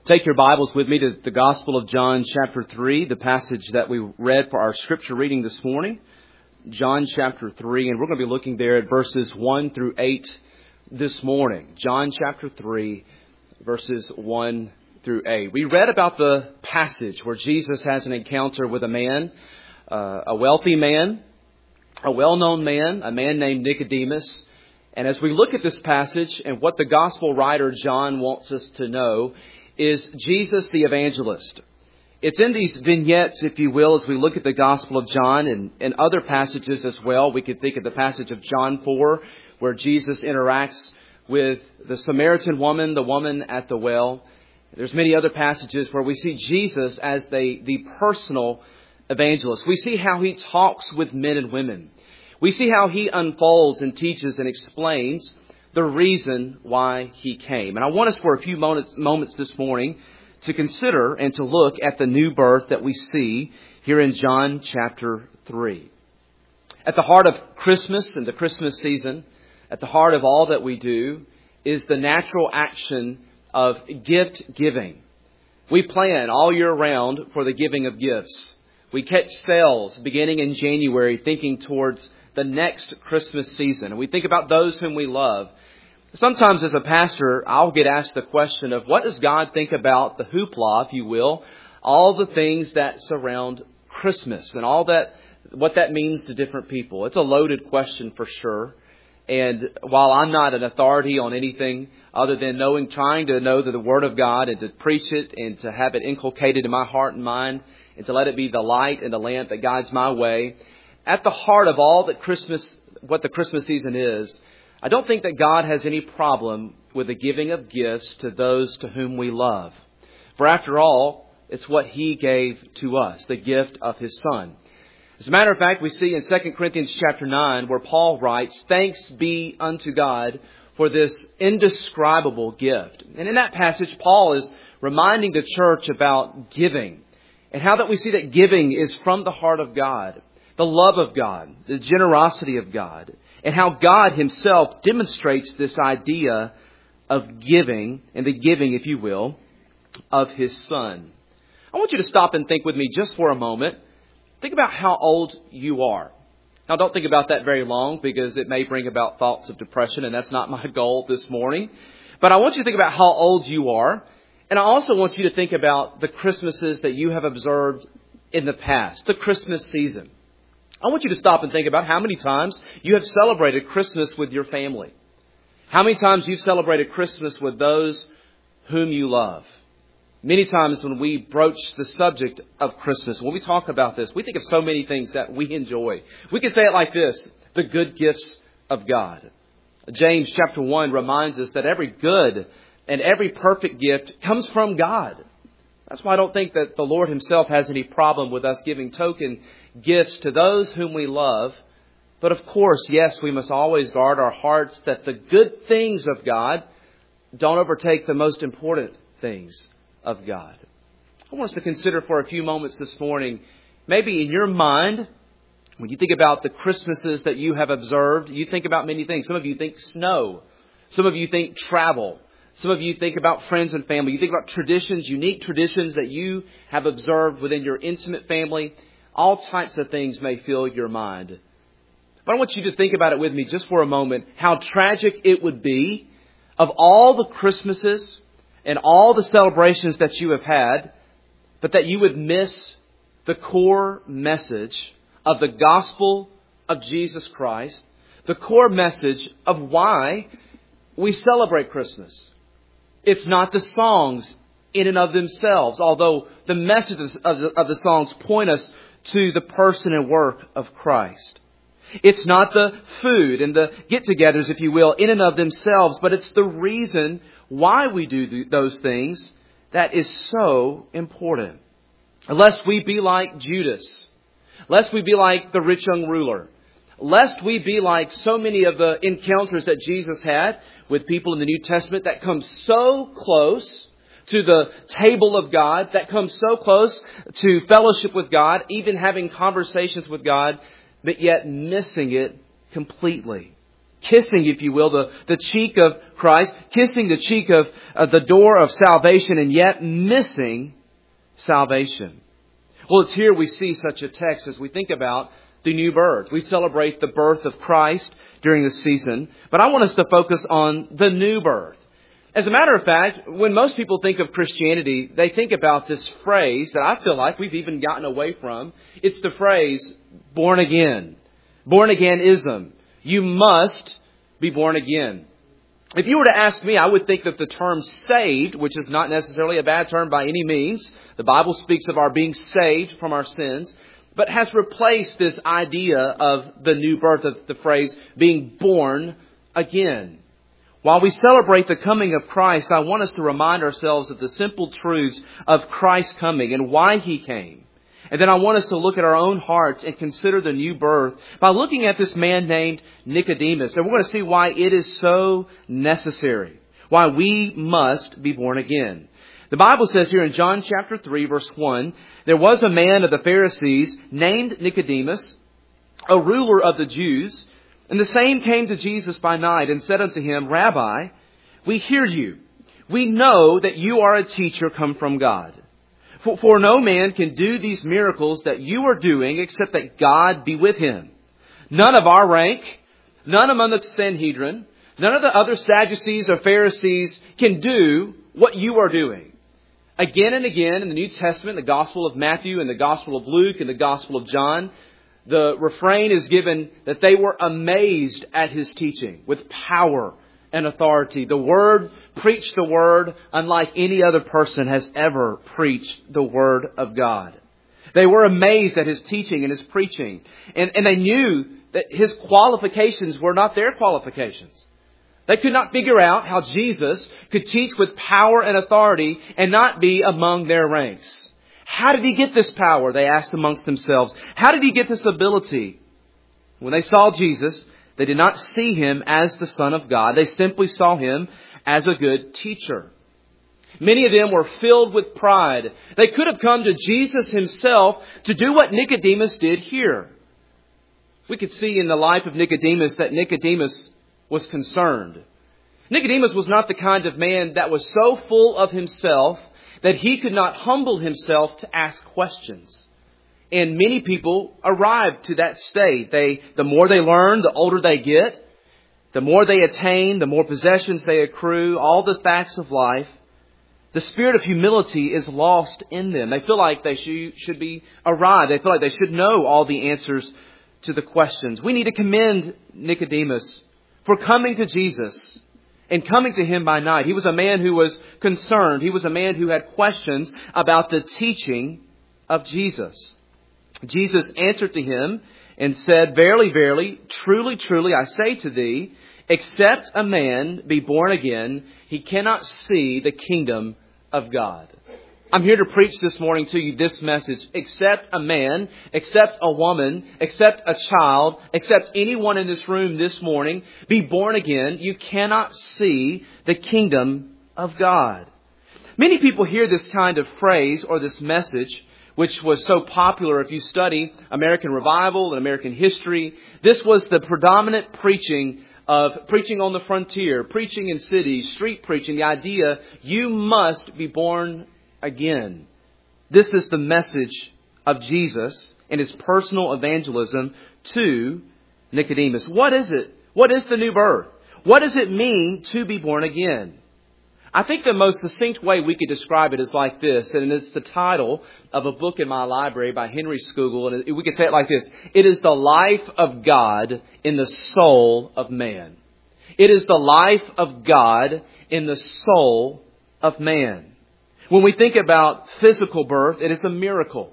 Take your Bibles with me to the Gospel of John chapter 3, the passage that we read for our scripture reading this morning. John chapter 3, and we're going to be looking there at verses 1 through 8 this morning. John chapter 3, verses 1 through 8. We read about the passage where Jesus has an encounter with a man, a wealthy man, a well-known man, a man named Nicodemus. And as we look at this passage and what the Gospel writer John wants us to know is Jesus the evangelist. It's in these vignettes, if you will, as we look at the Gospel of John and other passages as well. We could think of the passage of John 4, where Jesus interacts with the Samaritan woman, the woman at the well. There's many other passages where we see Jesus as the personal evangelist. We see how he talks with men and women. We see how he unfolds and teaches and explains the reason why he came. And I want us for a few moments this morning to consider and to look at the new birth that we see here in John chapter 3. At the heart of Christmas and the Christmas season, at the heart of all that we do, is the natural action of gift giving. We plan all year round for the giving of gifts. We catch sales beginning in January, thinking towards the next Christmas season. And we think about those whom we love. Sometimes as a pastor, I'll get asked the question of what does God think about the hoopla, if you will, all the things that surround Christmas and all that, what that means to different people. It's a loaded question for sure. And while I'm not an authority on anything other than trying to know the Word of God and to preach it and to have it inculcated in my heart and mind and to let it be the light and the lamp that guides my way, at the heart of all that what the Christmas season is, I don't think that God has any problem with the giving of gifts to those to whom we love. For after all, it's what He gave to us, the gift of His Son. As a matter of fact, we see in 2 Corinthians chapter 9 where Paul writes, "Thanks be unto God for this indescribable gift." And in that passage, Paul is reminding the church about giving and how that we see that giving is from the heart of God, the love of God, the generosity of God, and how God Himself demonstrates this idea of giving, and the giving, if you will, of His Son. I want you to stop and think with me just for a moment. Think about how old you are. Now, don't think about that very long because it may bring about thoughts of depression, and that's not my goal this morning. But I want you to think about how old you are, and I also want you to think about the Christmases that you have observed in the past, the Christmas season. I want you to stop and think about how many times you have celebrated Christmas with your family. How many times you've celebrated Christmas with those whom you love. Many times when we broach the subject of Christmas, when we talk about this, we think of so many things that we enjoy. We can say it like this: the good gifts of God. James chapter 1 reminds us that every good and every perfect gift comes from God. That's why I don't think that the Lord Himself has any problem with us giving token gifts to those whom we love. But of course, yes, we must always guard our hearts that the good things of God don't overtake the most important things of God. I want us to consider for a few moments this morning, maybe in your mind, when you think about the Christmases that you have observed, you think about many things. Some of you think snow. Some of you think travel. Some of you think about friends and family. You think about traditions, unique traditions that you have observed within your intimate family. All types of things may fill your mind. But I want you to think about it with me just for a moment, how tragic it would be of all the Christmases and all the celebrations that you have had, but that you would miss the core message of the gospel of Jesus Christ, the core message of why we celebrate Christmas. It's not the songs in and of themselves, although the messages of the songs point us to the person and work of Christ. It's not the food and the get-togethers, if you will, in and of themselves, but it's the reason why we do those things that is so important. Lest we be like Judas, lest we be like the rich young ruler, lest we be like so many of the encounters that Jesus had with people in the New Testament that come so close to the table of God, that come so close to fellowship with God, even having conversations with God, but yet missing it completely. kissing, if you will, the cheek of Christ, kissing the cheek of the door of salvation, and yet missing salvation. Well, it's here we see such a text as we think about the new birth. We celebrate the birth of Christ during this season, but I want us to focus on the new birth. As a matter of fact, when most people think of Christianity, they think about this phrase that I feel like we've even gotten away from. It's the phrase, born again. Born again-ism. You must be born again. If you were to ask me, I would think that the term saved, which is not necessarily a bad term by any means, the Bible speaks of our being saved from our sins, but has replaced this idea of the new birth, of the phrase being born again. While we celebrate the coming of Christ, I want us to remind ourselves of the simple truths of Christ's coming and why He came. And then I want us to look at our own hearts and consider the new birth by looking at this man named Nicodemus. And we're going to see why it is so necessary, why we must be born again. The Bible says here in John chapter 3, verse 1, there was a man of the Pharisees named Nicodemus, a ruler of the Jews. And the same came to Jesus by night and said unto him, Rabbi, we hear you. We know that you are a teacher come from God. For no man can do these miracles that you are doing except that God be with him. None of our rank, none among the Sanhedrin, none of the other Sadducees or Pharisees can do what you are doing. Again and again in the New Testament, the Gospel of Matthew and the Gospel of Luke and the Gospel of John, the refrain is given that they were amazed at His teaching with power and authority. The Word preached the Word unlike any other person has ever preached the Word of God. They were amazed at His teaching and His preaching. And they knew that His qualifications were not their qualifications. They could not figure out how Jesus could teach with power and authority and not be among their ranks. How did He get this power? They asked amongst themselves. How did He get this ability? When they saw Jesus, they did not see Him as the Son of God. They simply saw Him as a good teacher. Many of them were filled with pride. They could have come to Jesus Himself to do what Nicodemus did here. We could see in the life of Nicodemus that Nicodemus was concerned. Nicodemus was not the kind of man that was so full of himself that he could not humble himself to ask questions. And many people arrive to that state. The more they learn, the older they get, the more they attain, the more possessions they accrue, all the facts of life, the spirit of humility is lost in them. They feel like they should be arrived. They feel like they should know all the answers to the questions. We need to commend Nicodemus for coming to Jesus and coming to Him by night. He was a man who was concerned. He was a man who had questions about the teaching of Jesus. Jesus answered to him and said, Verily, verily, truly, truly, I say to thee, except a man be born again, he cannot see the kingdom of God. I'm here to preach this morning to you this message. Except a man, except a woman, except a child, except anyone in this room this morning be born again, you cannot see the kingdom of God. Many people hear this kind of phrase or this message, which was so popular if you study American revival and American history. This was the predominant preaching of preaching on the frontier, preaching in cities, street preaching, the idea you must be born again. This is the message of Jesus and His personal evangelism to Nicodemus. What is it? What is the new birth? What does it mean to be born again? I think the most succinct way we could describe it is like this, and it's the title of a book in my library by Henry Scougal, and we could say it like this. It is the life of God in the soul of man. It is the life of God in the soul of man. When we think about physical birth, it is a miracle.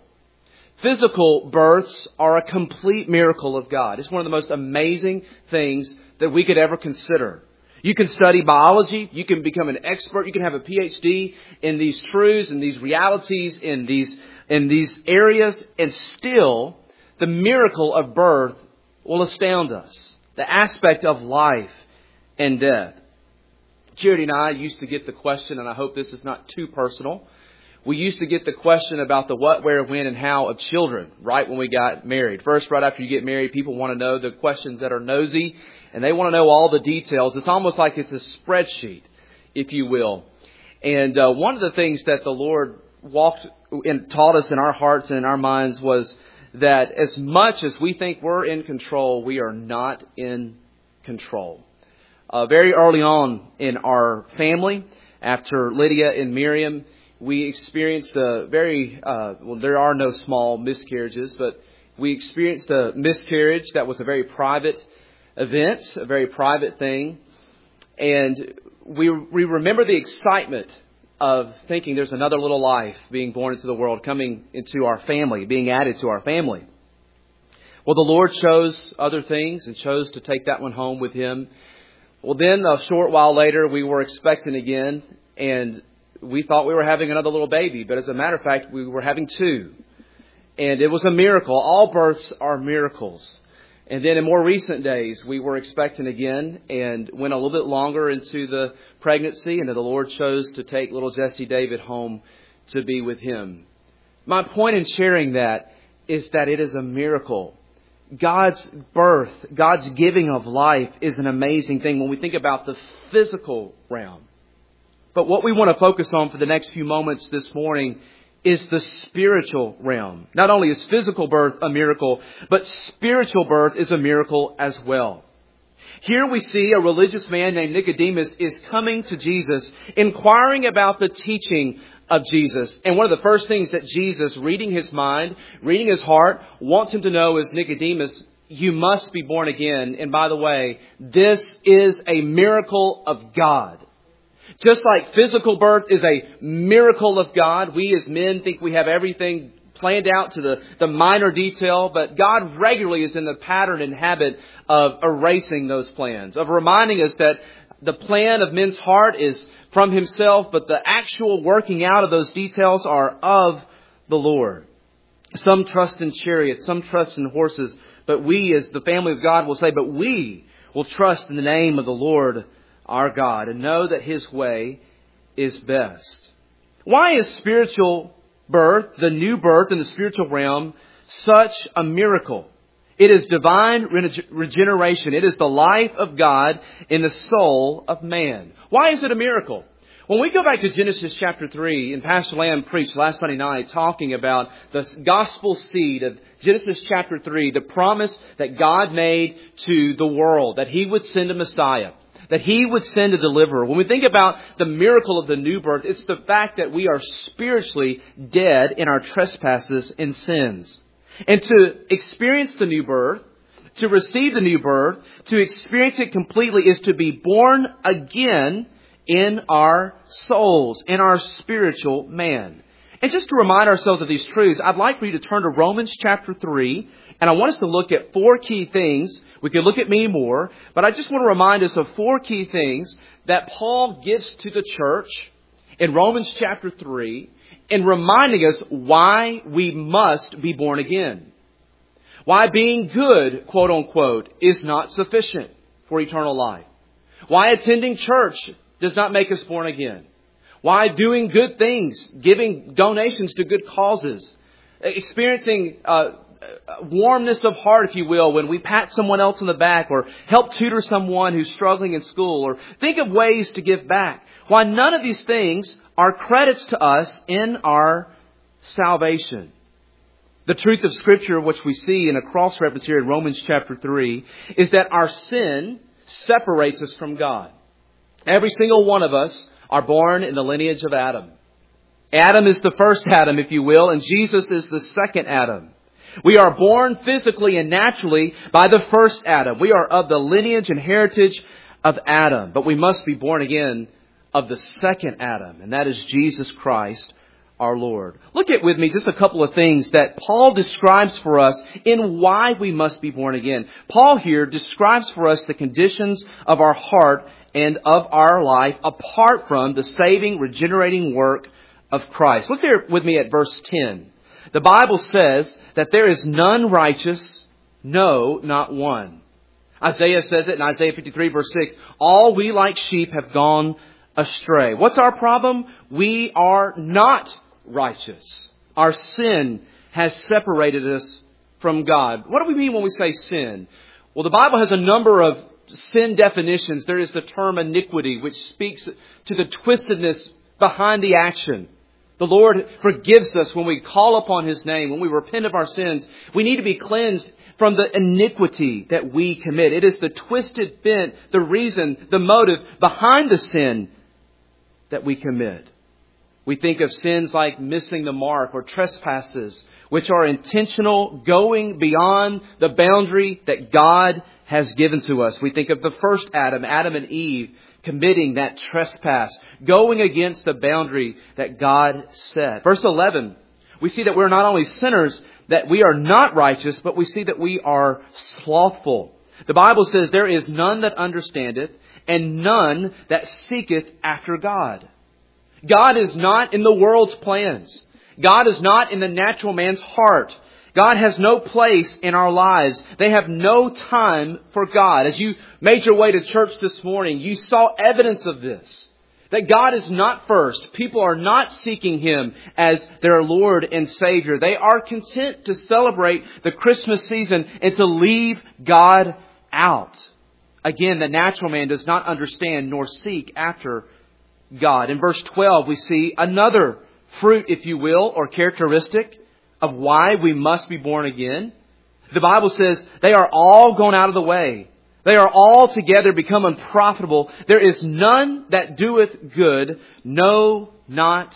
Physical births are a complete miracle of God. It's one of the most amazing things that we could ever consider. You can study biology. You can become an expert. You can have a PhD in these truths and these realities in these areas. And still, the miracle of birth will astound us. The aspect of life and death. Charity and I used to get the question, and I hope this is not too personal. we used to get the question about the what, where, when, and how of children right when we got married. First, right after you get married, people want to know the questions that are nosy, and they want to know all the details. It's almost like it's a spreadsheet, if you will. And one of the things that the Lord walked and taught us in our hearts and in our minds was that as much as we think we're in control, we are not in control. Very early on in our family, after Lydia and Miriam, we experienced a very, there are no small miscarriages, but we experienced a miscarriage that was a very private event, a very private thing. And we remember the excitement of thinking there's another little life being born into the world, coming into our family, being added to our family. Well, the Lord chose other things and chose to take that one home with Him. Well, then a short while later, we were expecting again, and we thought we were having another little baby. But as a matter of fact, we were having two. And it was a miracle. All births are miracles. And then in more recent days, we were expecting again and went a little bit longer into the pregnancy. And then the Lord chose to take little Jesse David home to be with Him. My point in sharing that is that it is a miracle. God's birth, God's giving of life is an amazing thing when we think about the physical realm. But what we want to focus on for the next few moments this morning is the spiritual realm. Not only is physical birth a miracle, but spiritual birth is a miracle as well. Here we see a religious man named Nicodemus is coming to Jesus, inquiring about the teaching of Jesus. And one of the first things that Jesus, reading his mind, reading his heart, wants him to know is, Nicodemus, you must be born again. And by the way, this is a miracle of God. Just like physical birth is a miracle of God, we as men think we have everything planned out to the minor detail, but God regularly is in the pattern and habit of erasing those plans, of reminding us that the plan of men's heart is from Himself, but the actual working out of those details are of the Lord. Some trust in chariots, some trust in horses, but we as the family of God will say, but we will trust in the name of the Lord our God and know that His way is best. Why is spiritual birth, the new birth in the spiritual realm, such a miracle? It is divine regeneration. It is the life of God in the soul of man. Why is it a miracle? When we go back to Genesis chapter 3, and Pastor Lamb preached last Sunday night talking about the gospel seed of Genesis chapter 3, the promise that God made to the world, that He would send a Messiah, that He would send a deliverer. When we think about the miracle of the new birth, it's the fact that we are spiritually dead in our trespasses and sins. And to experience the new birth, to receive the new birth, to experience it completely is to be born again in our souls, in our spiritual man. And just to remind ourselves of these truths, I'd like for you to turn to Romans chapter 3, and I want us to look at 4 key things. We could look at many more, but I just want to remind us of 4 key things that Paul gives to the church in Romans chapter 3, in reminding us why we must be born again. Why being good, quote unquote, is not sufficient for eternal life. Why attending church does not make us born again. Why doing good things, giving donations to good causes, experiencing warmness of heart, if you will, when we pat someone else on the back or help tutor someone who's struggling in school or think of ways to give back. Why none of these things are credits to us in our salvation. The truth of Scripture, which we see in a cross-reference here in Romans chapter 3, is that our sin separates us from God. Every single one of us are born in the lineage of Adam. Adam is the first Adam, if you will, and Jesus is the second Adam. We are born physically and naturally by the first Adam. We are of the lineage and heritage of Adam, but we must be born again of the second Adam, and that is Jesus Christ, our Lord. Look at with me just a couple of things that Paul describes for us in why we must be born again. Paul here describes for us the conditions of our heart and of our life apart from the saving, regenerating work of Christ. Look there with me at verse 10. The Bible says that there is none righteous, no, not one. Isaiah says it in Isaiah 53 verse 6. All we like sheep have gone astray. What's our problem? We are not righteous. Our sin has separated us from God. What do we mean when we say sin? Well, the Bible has a number of sin definitions. There is the term iniquity, which speaks to the twistedness behind the action. The Lord forgives us when we call upon His name, when we repent of our sins. We need to be cleansed from the iniquity that we commit. It is the twisted bent, the reason, the motive behind the sin that we commit. We think of sins like missing the mark or trespasses, which are intentional, going beyond the boundary that God has given to us. We think of the first Adam and Eve, committing that trespass, going against the boundary that God set. Verse 11, we see that we're not only sinners, that we are not righteous, but we see that we are slothful. The Bible says there is none that understandeth, and none that seeketh after God. God is not in the world's plans. God is not in the natural man's heart. God has no place in our lives. They have no time for God. As you made your way to church this morning, you saw evidence of this. That God is not first. People are not seeking Him as their Lord and Savior. They are content to celebrate the Christmas season and to leave God out. Again, the natural man does not understand nor seek after God. In verse 12, we see another fruit, if you will, or characteristic of why we must be born again. The Bible says they are all gone out of the way. They are all together become unprofitable. There is none that doeth good, no, not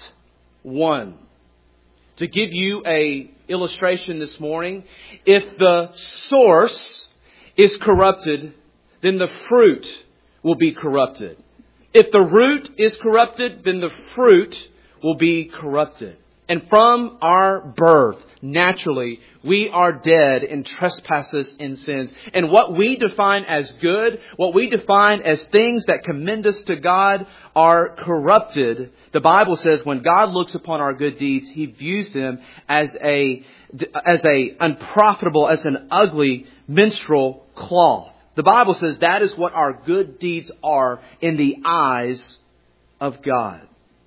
one. To give you a illustration this morning, if the source is corrupted, then the fruit will be corrupted. If the root is corrupted, then the fruit will be corrupted. And from our birth, naturally, we are dead in trespasses and sins. And what we define as good, what we define as things that commend us to God, are corrupted. The Bible says when God looks upon our good deeds, He views them as a unprofitable, as an ugly menstrual cloth. The Bible says that is what our good deeds are in the eyes of God.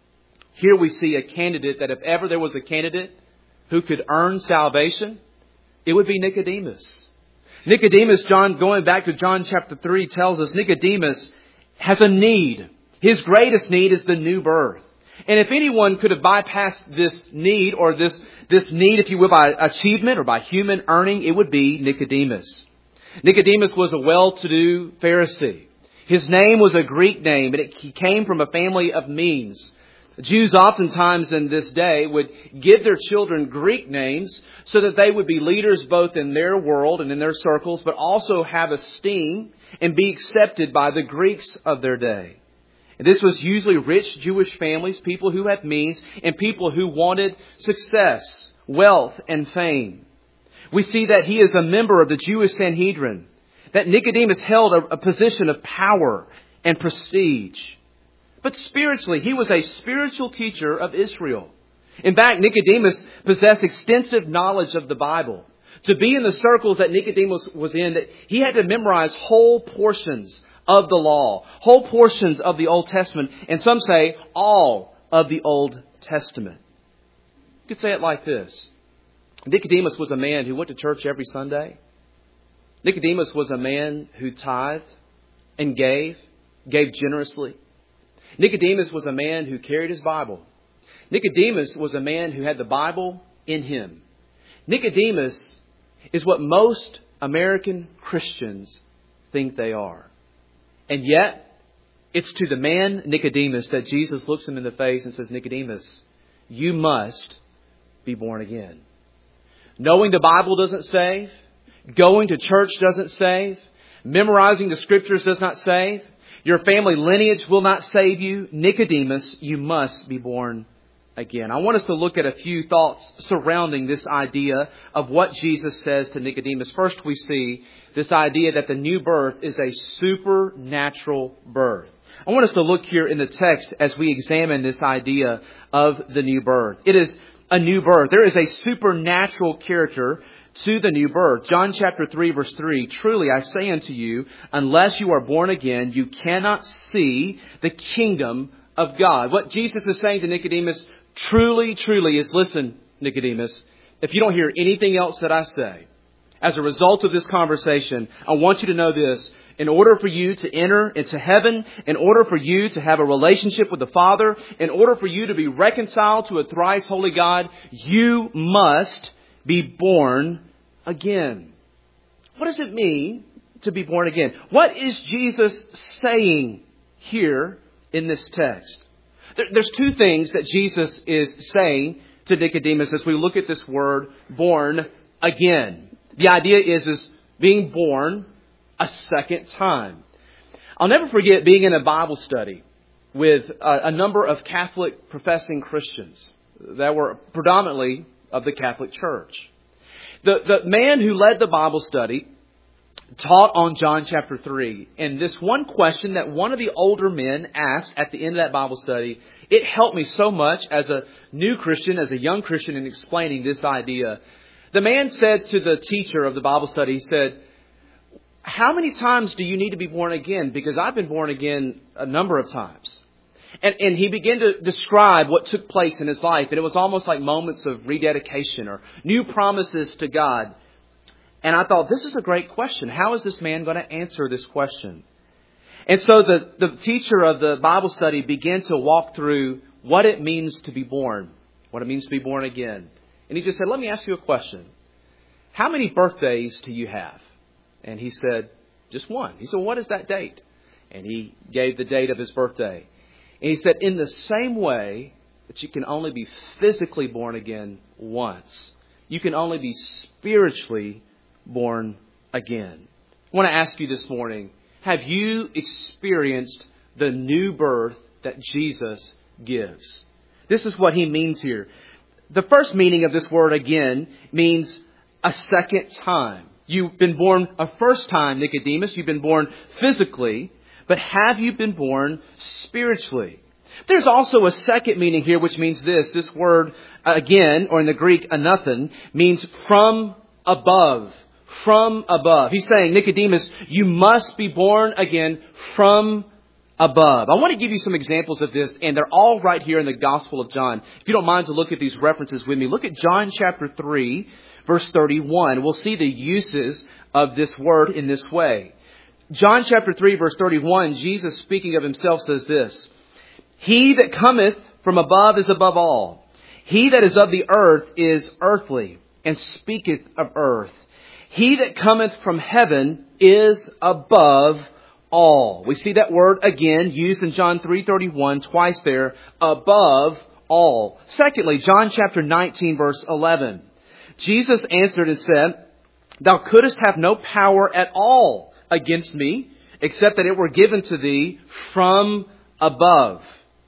Here we see a candidate that if ever there was a candidate who could earn salvation, it would be Nicodemus. Nicodemus, going back to John chapter 3, tells us Nicodemus has a need. His greatest need is the new birth. And if anyone could have bypassed this need, or this need, if you will, by achievement or by human earning, it would be Nicodemus. Nicodemus was a well-to-do Pharisee. His name was a Greek name, and he came from a family of means. Jews oftentimes in this day would give their children Greek names so that they would be leaders both in their world and in their circles, but also have esteem and be accepted by the Greeks of their day. And this was usually rich Jewish families, people who had means, and people who wanted success, wealth, and fame. We see that he is a member of the Jewish Sanhedrin, that Nicodemus held a position of power and prestige. But spiritually, he was a spiritual teacher of Israel. In fact, Nicodemus possessed extensive knowledge of the Bible. To be in the circles that Nicodemus was in, that he had to memorize whole portions of the law, whole portions of the Old Testament, and some say all of the Old Testament. You could say it like this. Nicodemus was a man who went to church every Sunday. Nicodemus was a man who tithed and gave generously. Nicodemus was a man who carried his Bible. Nicodemus was a man who had the Bible in him. Nicodemus is what most American Christians think they are. And yet, it's to the man Nicodemus that Jesus looks him in the face and says, Nicodemus, you must be born again. Knowing the Bible doesn't save. Going to church doesn't save. Memorizing the Scriptures does not save. Your family lineage will not save you. Nicodemus, you must be born again. I want us to look at a few thoughts surrounding this idea of what Jesus says to Nicodemus. First, we see this idea that the new birth is a supernatural birth. I want us to look here in the text as we examine this idea of the new birth. It is a new birth. There is a supernatural character to the new birth. John chapter 3 verse 3, truly I say unto you, unless you are born again, you cannot see the kingdom of God. What Jesus is saying to Nicodemus, truly, truly is, listen, Nicodemus, if you don't hear anything else that I say, as a result of this conversation, I want you to know this. In order for you to enter into heaven, in order for you to have a relationship with the Father, in order for you to be reconciled to a thrice holy God, you must be born again. What does it mean to be born again? What is Jesus saying here in this text? There's two things that Jesus is saying to Nicodemus as we look at this word, born again. The idea is being born a second time. I'll never forget being in a Bible study with a number of Catholic professing Christians that were predominantly of the Catholic Church. The man who led the Bible study taught on John chapter 3. And this one question that one of the older men asked at the end of that Bible study, it helped me so much as a new Christian, as a young Christian, in explaining this idea. The man said to the teacher of the Bible study, he said, "How many times do you need to be born again? Because I've been born again a number of times." And he began to describe what took place in his life. And it was almost like moments of rededication or new promises to God. And I thought, this is a great question. How is this man going to answer this question? And so the teacher of the Bible study began to walk through what it means to be born, what it means to be born again. And he just said, "Let me ask you a question. How many birthdays do you have?" And he said, "Just one." He said, "What is that date?" And he gave the date of his birthday. And he said, in the same way that you can only be physically born again once, you can only be spiritually born again. I want to ask you this morning, have you experienced the new birth that Jesus gives? This is what he means here. The first meaning of this word again means a second time. You've been born a first time, Nicodemus. You've been born physically, but have you been born spiritually? There's also a second meaning here, which means this. This word again, or in the Greek, anothen, means from above. From above. He's saying, Nicodemus, you must be born again from above. I want to give you some examples of this, and they're all right here in the Gospel of John. If you don't mind to look at these references with me, look at John chapter 3, verse 31. We'll see the uses of this word in this way. John chapter 3, verse 31, Jesus speaking of himself says this, "He that cometh from above is above all. He that is of the earth is earthly, and speaketh of earth. He that cometh from heaven is above all." We see that word again used in John 3:31 twice there, above all. Secondly, John chapter 19 verse 11. Jesus answered and said, "Thou couldst have no power at all against me, except that it were given to thee from above."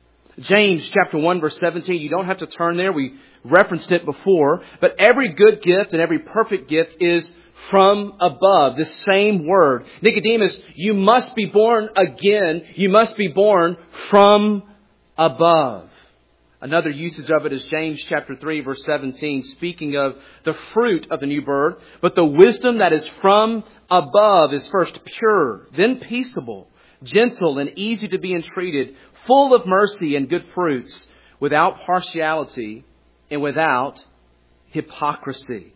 James chapter 1 verse 17, you don't have to turn there. We referenced it before. But every good gift and every perfect gift is from above. This same word. Nicodemus, you must be born again. You must be born from above. Another usage of it is James chapter 3 verse 17, speaking of the fruit of the new birth. "But the wisdom that is from above is first pure, then peaceable, gentle and easy to be entreated, full of mercy and good fruits, without partiality and without hypocrisy."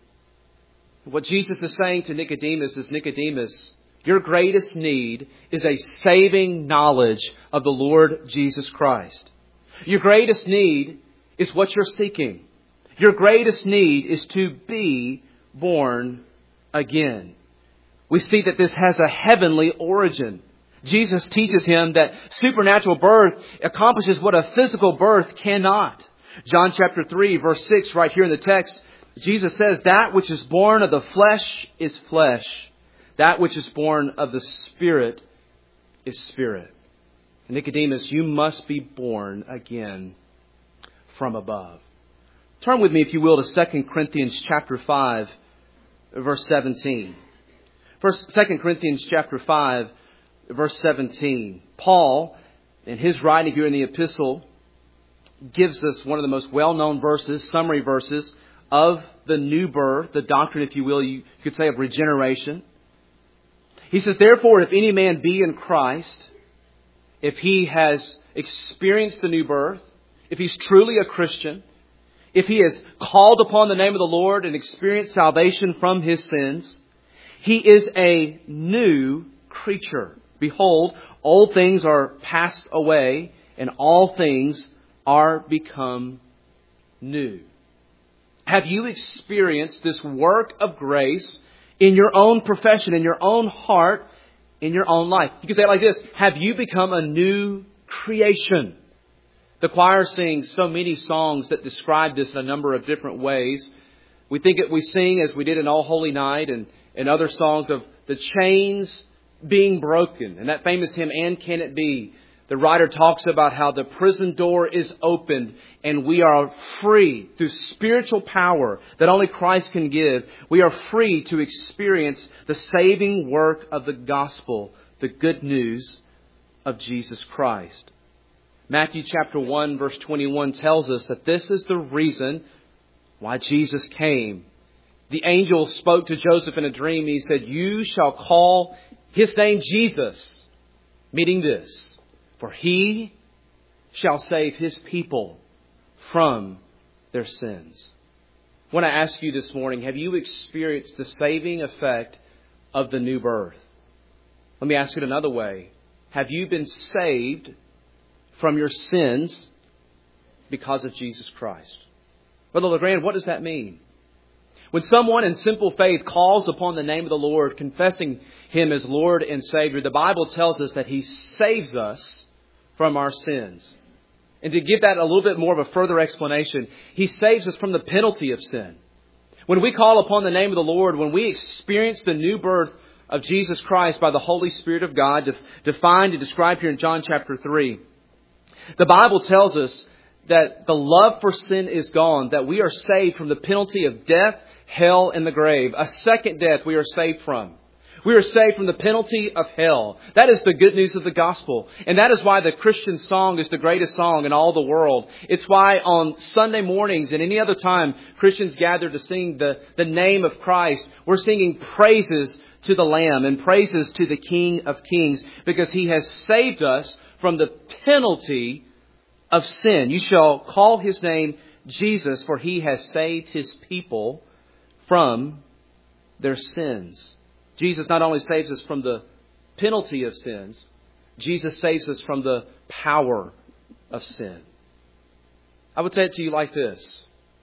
What Jesus is saying to Nicodemus is, Nicodemus, your greatest need is a saving knowledge of the Lord Jesus Christ. Your greatest need is what you're seeking. Your greatest need is to be born again. We see that this has a heavenly origin. Jesus teaches him that supernatural birth accomplishes what a physical birth cannot. John chapter 3 verse 6 right here in the text, Jesus says, "That which is born of the flesh is flesh. That which is born of the Spirit is spirit." Nicodemus, you must be born again from above. Turn with me, if you will, to 2 Corinthians chapter 5, verse 17. First, 2 Corinthians chapter 5, verse 17. Paul, in his writing here in the epistle, gives us one of the most well-known verses, summary verses, of the new birth, the doctrine, if you will, you could say, of regeneration. He says, "Therefore, if any man be in Christ," if he has experienced the new birth, if he's truly a Christian, if he has called upon the name of the Lord and experienced salvation from his sins, he is a new creature. Behold, old things are passed away and all things are become new. Have you experienced this work of grace in your own profession, in your own heart, in your own life? You can say it like this: have you become a new creation? The choir sings so many songs that describe this in a number of different ways. We sing, as we did in All Holy Night and other songs, of the chains being broken. And that famous hymn, And Can It Be? The writer talks about how the prison door is opened and we are free through spiritual power that only Christ can give. We are free to experience the saving work of the gospel, the good news of Jesus Christ. Matthew chapter 1 verse 21 tells us that this is the reason why Jesus came. The angel spoke to Joseph in a dream. He said, "You shall call his name Jesus," meaning this: for he shall save his people from their sins. I want to ask you this morning, have you experienced the saving effect of the new birth? Let me ask it another way. Have you been saved from your sins because of Jesus Christ? Brother LeGrand, what does that mean? When someone in simple faith calls upon the name of the Lord, confessing Him as Lord and Savior, the Bible tells us that He saves us from our sins. And to give that a little bit more of a further explanation, He saves us from the penalty of sin. When we call upon the name of the Lord, when we experience the new birth of Jesus Christ by the Holy Spirit of God, defined and described here in John chapter 3, the Bible tells us that the love for sin is gone, that we are saved from the penalty of death, hell, and the grave. A second death we are saved from. We are saved from the penalty of hell. That is the good news of the gospel. And that is why the Christian song is the greatest song in all the world. It's why on Sunday mornings and any other time Christians gather to sing the name of Christ, we're singing praises to the Lamb and praises to the King of Kings, because He has saved us from the penalty of sin. You shall call His name Jesus, for He has saved His people from their sins. Jesus not only saves us from the penalty of sins, Jesus saves us from the power of sin. I would say it to you like this: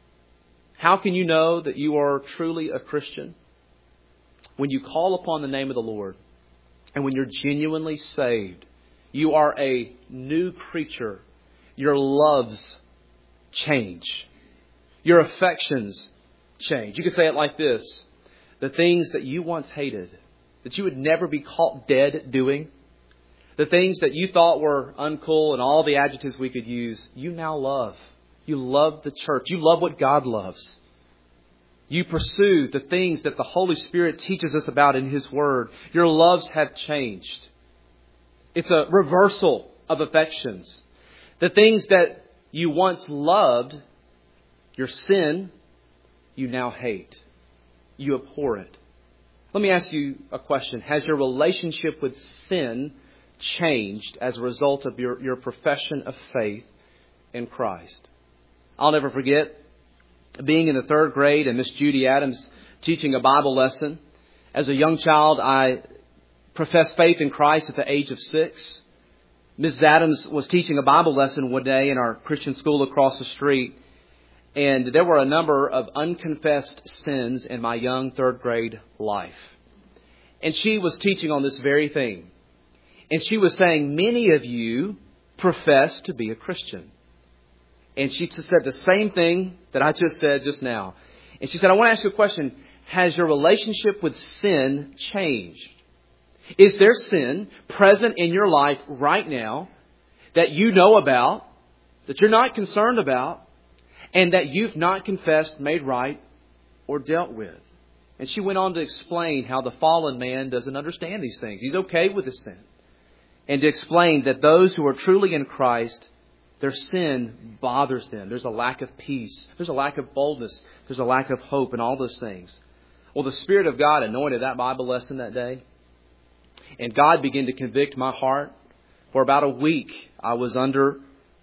how can you know that you are truly a Christian? When you call upon the name of the Lord and when you're genuinely saved, you are a new creature. Your loves change. Your affections change. You could say it like this: the things that you once hated, that you would never be caught dead doing, the things that you thought were uncool and all the adjectives we could use, you now love. You love the church. You love what God loves. You pursue the things that the Holy Spirit teaches us about in His Word. Your loves have changed. It's a reversal of affections. The things that you once loved, your sin, you now hate. You abhor it. Let me ask you a question. Has your relationship with sin changed as a result of your profession of faith in Christ? I'll never forget being in the third grade and Miss Judy Adams teaching a Bible lesson. As a young child, I professed faith in Christ at the age of 6. Mrs. Adams was teaching a Bible lesson one day in our Christian school across the street. And there were a number of unconfessed sins in my young third grade life. And she was teaching on this very thing. And she was saying, many of you profess to be a Christian. And she said the same thing that I just said just now. And she said, I want to ask you a question. Has your relationship with sin changed? Is there sin present in your life right now that you know about, that you're not concerned about, and that you've not confessed, made right, or dealt with? And she went on to explain how the fallen man doesn't understand these things. He's okay with the sin. And to explain that those who are truly in Christ, their sin bothers them. There's a lack of peace. There's a lack of boldness. There's a lack of hope and all those things. Well, the Spirit of God anointed that Bible lesson that day. And God began to convict my heart. For about a week, I was under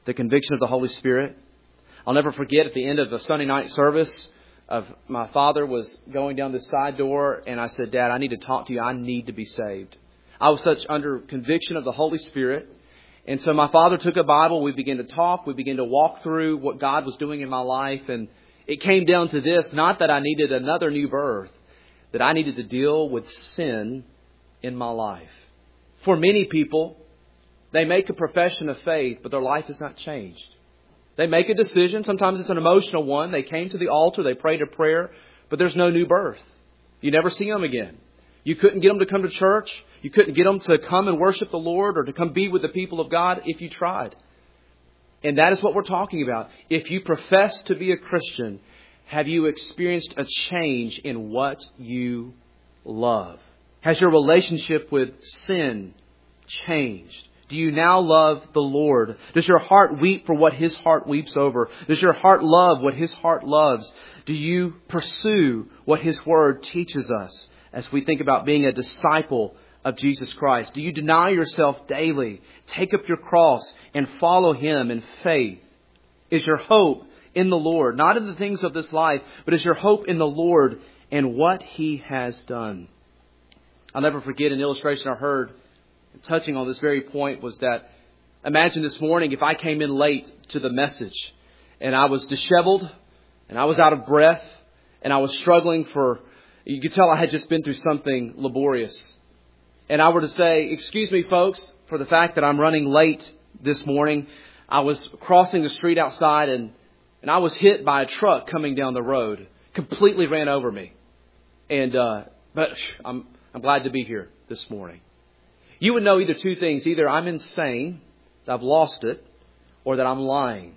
the conviction of the Holy Spirit. I'll never forget at the end of the Sunday night service, my father was going down this side door, and I said, Dad, I need to talk to you. I need to be saved. I was such under conviction of the Holy Spirit. And so my father took a Bible. We began to talk. We began to walk through what God was doing in my life. And it came down to this, not that I needed another new birth, that I needed to deal with sin in my life. For many people, they make a profession of faith, but their life is not changed. They make a decision. Sometimes it's an emotional one. They came to the altar. They prayed a prayer, but there's no new birth. You never see them again. You couldn't get them to come to church. You couldn't get them to come and worship the Lord or to come be with the people of God if you tried. And that is what we're talking about. If you profess to be a Christian, have you experienced a change in what you love? Has your relationship with sin changed? Do you now love the Lord? Does your heart weep for what His heart weeps over? Does your heart love what His heart loves? Do you pursue what His Word teaches us as we think about being a disciple of Jesus Christ? Do you deny yourself daily, take up your cross, and follow Him in faith? Is your hope in the Lord, not in the things of this life, but is your hope in the Lord and what He has done? I'll never forget an illustration I heard touching on this very point was that, imagine this morning if I came in late to the message and I was disheveled and I was out of breath and I was struggling you could tell I had just been through something laborious. And I were to say, excuse me, folks, for the fact that I'm running late this morning. I was crossing the street outside and I was hit by a truck coming down the road. Completely ran over me. But I'm glad to be here this morning. You would know either two things. Either I'm insane, that I've lost it, or that I'm lying.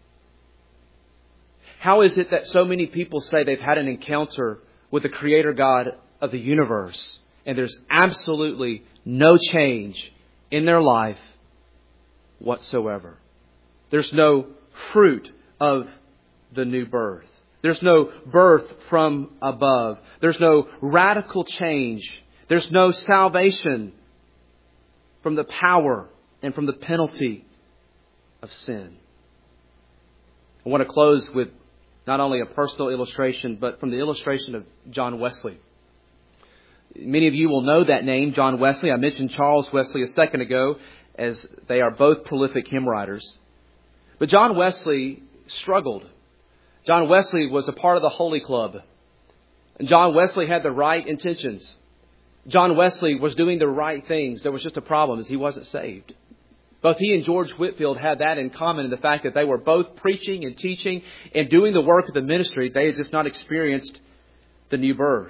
How is it that so many people say they've had an encounter with the Creator God of the universe, and there's absolutely no change in their life whatsoever? There's no fruit of the new birth. There's no birth from above. There's no radical change. There's no salvation from the power and from the penalty of sin. I want to close with not only a personal illustration, but from the illustration of John Wesley. Many of you will know that name, John Wesley. I mentioned Charles Wesley a second ago, as they are both prolific hymn writers. But John Wesley struggled. John Wesley was a part of the Holy Club. And John Wesley had the right intentions. John Wesley was doing the right things. There was just a problem, as he wasn't saved. Both he and George Whitefield had that in common, in the fact that they were both preaching and teaching and doing the work of the ministry. They had just not experienced the new birth.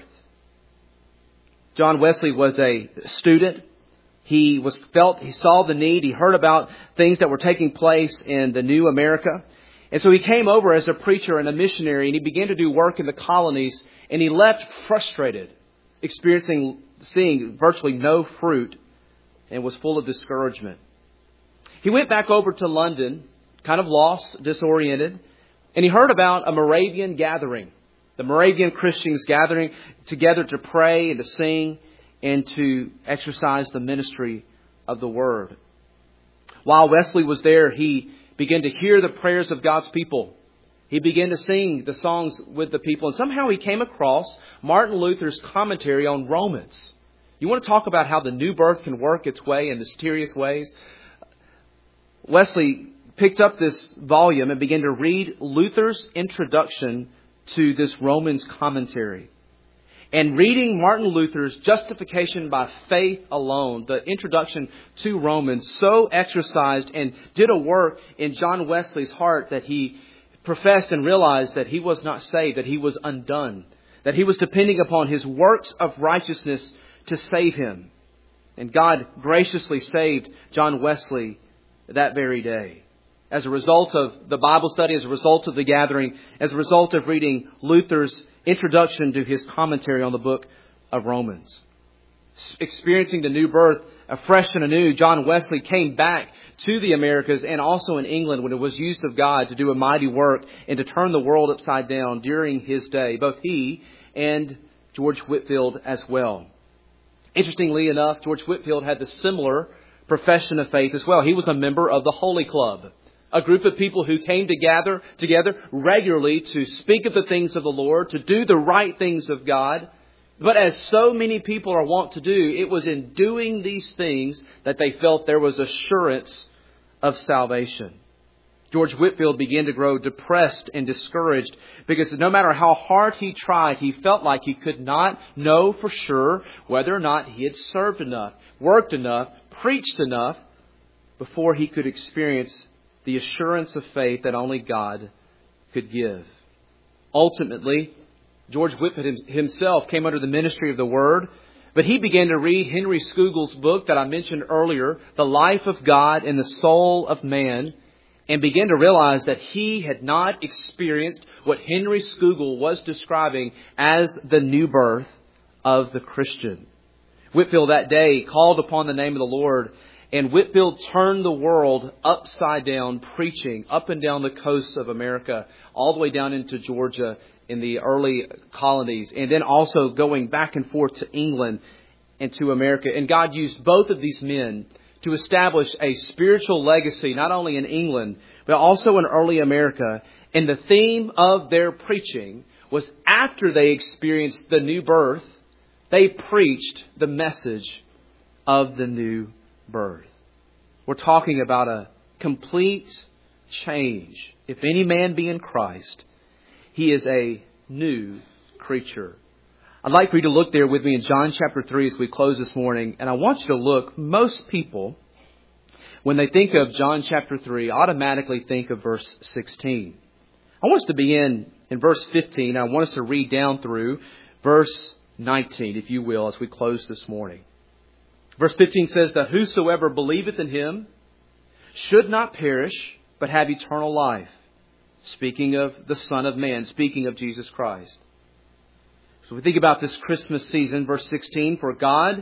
John Wesley was a student. He saw the need. He heard about things that were taking place in the new America. And so he came over as a preacher and a missionary, and he began to do work in the colonies, and he left frustrated, seeing virtually no fruit, and was full of discouragement. He went back over to London, kind of lost, disoriented, and he heard about a Moravian gathering. The Moravian Christians gathering together to pray and to sing and to exercise the ministry of the Word. While Wesley was there, he began to hear the prayers of God's people. He began to sing the songs with the people. And somehow he came across Martin Luther's commentary on Romans. You want to talk about how the new birth can work its way in mysterious ways? Wesley picked up this volume and began to read Luther's introduction to this Romans commentary. And reading Martin Luther's justification by faith alone, the introduction to Romans, so exercised and did a work in John Wesley's heart that he professed and realized that he was not saved, that he was undone, that he was depending upon his works of righteousness to save him. And God graciously saved John Wesley that very day. As a result of the Bible study, as a result of the gathering, as a result of reading Luther's introduction to his commentary on the book of Romans. Experiencing the new birth afresh and anew, John Wesley came back to the Americas and also in England when it was used of God to do a mighty work and to turn the world upside down during his day. Both he and George Whitefield as well. Interestingly enough, George Whitefield had the similar profession of faith as well. He was a member of the Holy Club. A group of people who came together regularly to speak of the things of the Lord, to do the right things of God. But as so many people are wont to do, it was in doing these things that they felt there was assurance of salvation. George Whitefield began to grow depressed and discouraged because no matter how hard he tried, he felt like he could not know for sure whether or not he had served enough, worked enough, preached enough before he could experience the assurance of faith that only God could give. Ultimately, George Whitefield himself came under the ministry of the Word, but he began to read Henry Scougal's book that I mentioned earlier, The Life of God and the Soul of Man, and began to realize that he had not experienced what Henry Scougal was describing as the new birth of the Christian. Whitefield that day called upon the name of the Lord, and Whitefield turned the world upside down, preaching up and down the coast of America, all the way down into Georgia in the early colonies, and then also going back and forth to England and to America. And God used both of these men to establish a spiritual legacy, not only in England, but also in early America. And the theme of their preaching was, after they experienced the new birth, they preached the message of the new birth. We're talking about a complete change. If any man be in Christ, he is a new creature. I'd like for you to look there with me in John chapter 3 as we close this morning. And I want you to look. Most people, when they think of John chapter 3, automatically think of verse 16. I want us to begin in verse 15. I want us to read down through verse 19, if you will, as we close this morning. Verse 15 says that whosoever believeth in him should not perish, but have eternal life. Speaking of the Son of Man, speaking of Jesus Christ. So we think about this Christmas season, verse 16, for God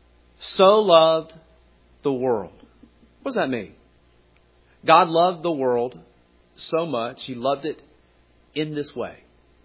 so loved the world. What does that mean? God loved the world so much, He loved it in this way.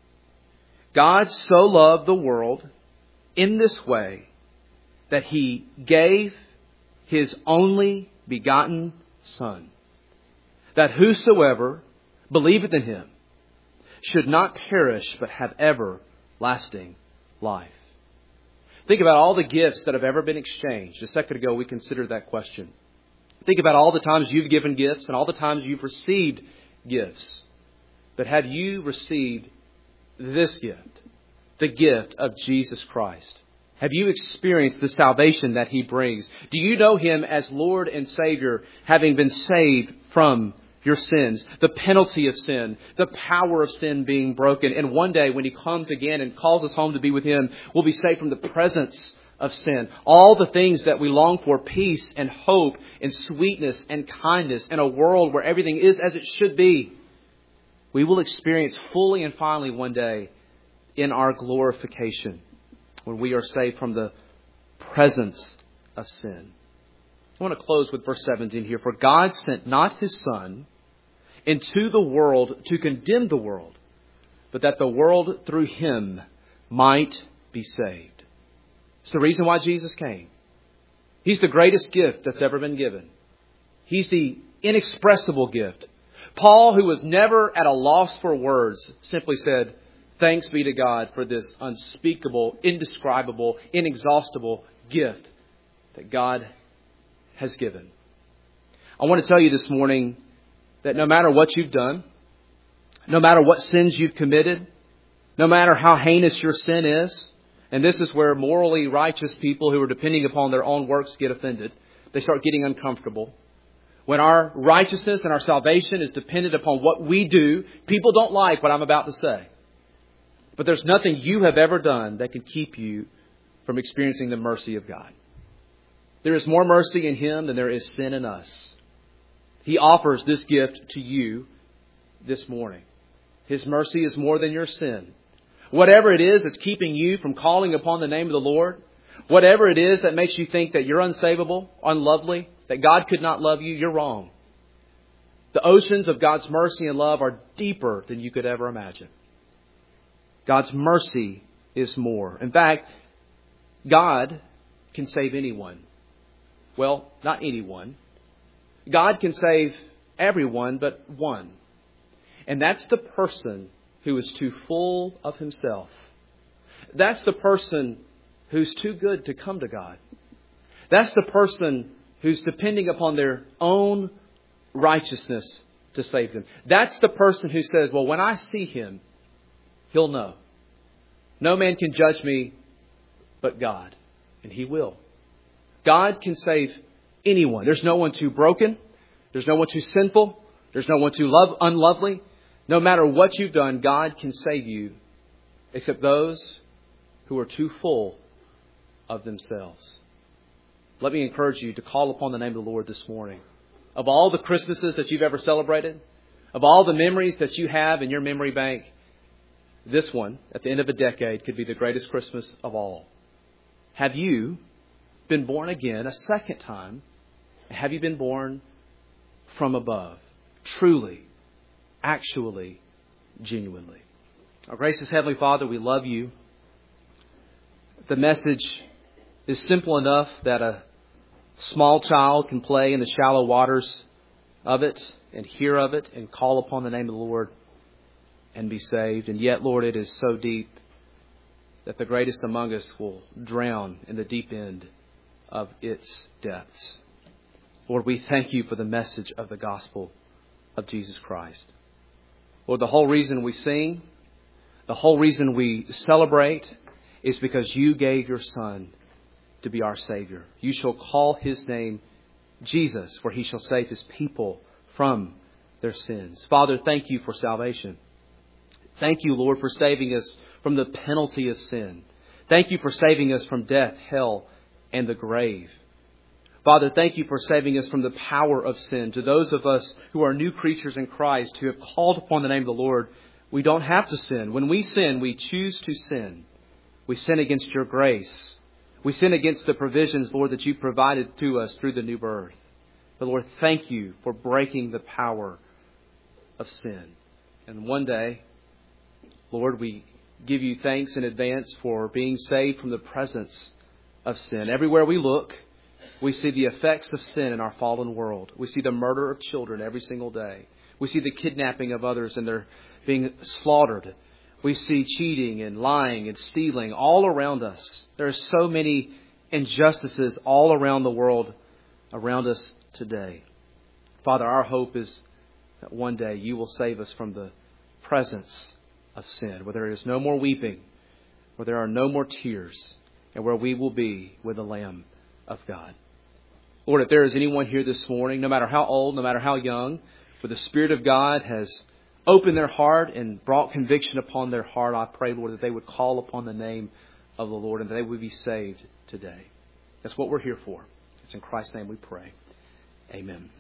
God so loved the world in this way that He gave His only begotten Son, that whosoever believeth in Him should not perish but have everlasting life. Think about all the gifts that have ever been exchanged. A second ago we considered that question. Think about all the times you've given gifts and all the times you've received gifts. But have you received this gift? The gift of Jesus Christ. Have you experienced the salvation that He brings? Do you know Him as Lord and Savior, having been saved from your sins, the penalty of sin, the power of sin being broken? And one day when He comes again and calls us home to be with Him, we'll be saved from the presence of sin. All the things that we long for, peace and hope and sweetness and kindness, and a world where everything is as it should be, we will experience fully and finally one day in our glorification, when we are saved from the presence of sin. I want to close with verse 17 here. For God sent not His Son into the world to condemn the world, but that the world through Him might be saved. It's the reason why Jesus came. He's the greatest gift that's ever been given. He's the inexpressible gift. Paul, who was never at a loss for words, simply said, "Thanks be to God for this unspeakable, indescribable, inexhaustible gift that God has given." I want to tell you this morning that no matter what you've done, no matter what sins you've committed, no matter how heinous your sin is, and this is where morally righteous people who are depending upon their own works get offended. They start getting uncomfortable. When our righteousness and our salvation is dependent upon what we do, people don't like what I'm about to say. But there's nothing you have ever done that can keep you from experiencing the mercy of God. There is more mercy in Him than there is sin in us. He offers this gift to you this morning. His mercy is more than your sin. Whatever it is that's keeping you from calling upon the name of the Lord, whatever it is that makes you think that you're unsavable, unlovely, that God could not love you, you're wrong. The oceans of God's mercy and love are deeper than you could ever imagine. God's mercy is more. In fact, God can save anyone. Well, not anyone. God can save everyone but one. And that's the person who is too full of himself. That's the person who's too good to come to God. That's the person who's depending upon their own righteousness to save them. That's the person who says, well, when I see Him, He'll know. No man can judge me but God. And He will. God can save anyone. There's no one too broken. There's no one too sinful. There's no one too unlovely. No matter what you've done, God can save you, except those who are too full of themselves. Let me encourage you to call upon the name of the Lord this morning. Of all the Christmases that you've ever celebrated, of all the memories that you have in your memory bank, this one, at the end of a decade, could be the greatest Christmas of all. Have you been born again a second time? Have you been born from above? Truly, actually, genuinely. Our gracious Heavenly Father, we love You. The message is simple enough that a small child can play in the shallow waters of it and hear of it and call upon the name of the Lord and be saved. And yet, Lord, it is so deep that the greatest among us will drown in the deep end of its depths. Lord, we thank You for the message of the gospel of Jesus Christ. Lord, the whole reason we sing, the whole reason we celebrate is because You gave Your Son to be our Savior. You shall call His name Jesus, for He shall save His people from their sins. Father, thank You for salvation. Thank You, Lord, for saving us from the penalty of sin. Thank You for saving us from death, hell, and the grave. Father, thank You for saving us from the power of sin. To those of us who are new creatures in Christ, who have called upon the name of the Lord, we don't have to sin. When we sin, we choose to sin. We sin against Your grace. We sin against the provisions, Lord, that You provided to us through the new birth. But Lord, thank You for breaking the power of sin. And one day, Lord, we give You thanks in advance for being saved from the presence of sin. Everywhere we look, we see the effects of sin in our fallen world. We see the murder of children every single day. We see the kidnapping of others and they're being slaughtered. We see cheating and lying and stealing all around us. There are so many injustices all around the world around us today. Father, our hope is that one day You will save us from the presence of sin, where there is no more weeping, where there are no more tears, and where we will be with the Lamb of God. Lord, if there is anyone here this morning, no matter how old, no matter how young, where the Spirit of God has opened their heart and brought conviction upon their heart, I pray, Lord, that they would call upon the name of the Lord and that they would be saved today. That's what we're here for. It's in Christ's name we pray. Amen.